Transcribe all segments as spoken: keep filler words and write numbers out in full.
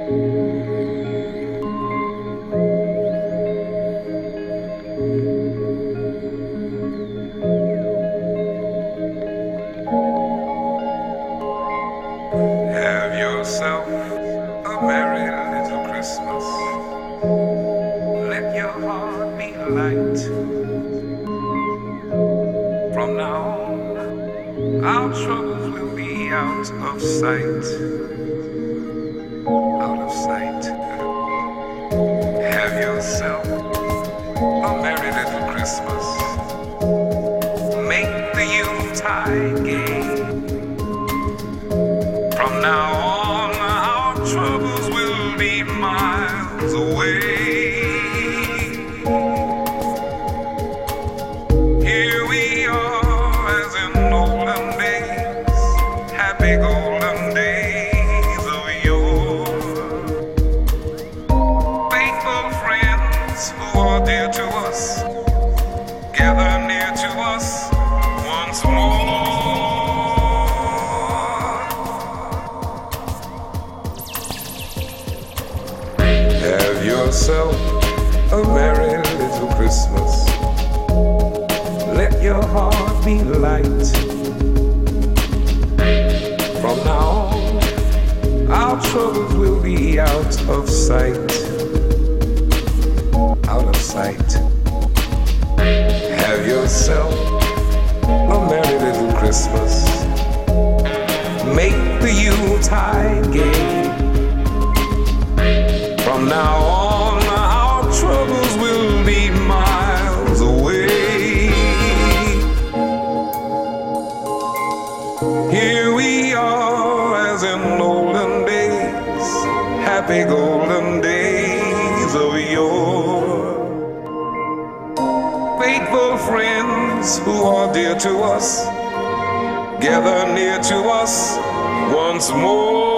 Have yourself a merry little Christmas. Let your heart be light. From now on, our troubles will be out of sight. Out of sight. Have yourself a merry little Christmas. Make the Yuletide gay. From now on, our troubles will be miles away. Here we are as in olden days, happy golden days of yore. Faithful friends who are dear to us, gather near to us once more. Have yourself a merry little Christmas. Let your heart be light. From now on, our troubles will be out of sight. Out of sight. Have yourself a merry little Christmas. Make the Yuletide gay. From now on, our troubles will be miles away. Here we are as in olden days, happy golden days of yore. Faithful friends who are dear to us, gather near to us once more.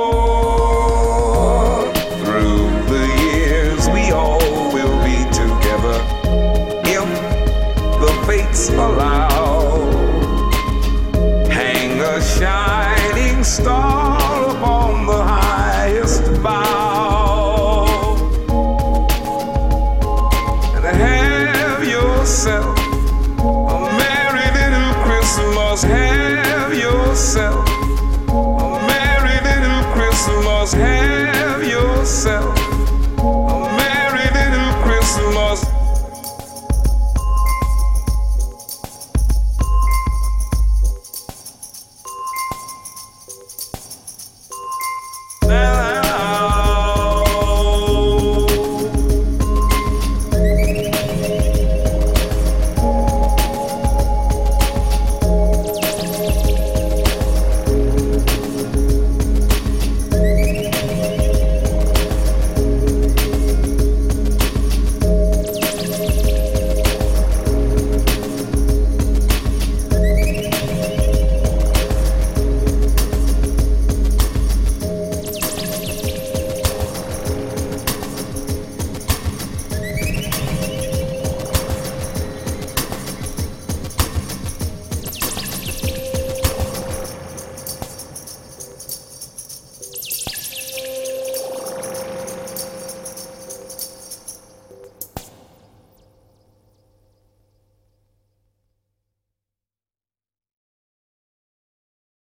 Fates allow, hang a shining star upon the highest bough, and have yourself a merry little Christmas. Have yourself a merry little Christmas. Have yourself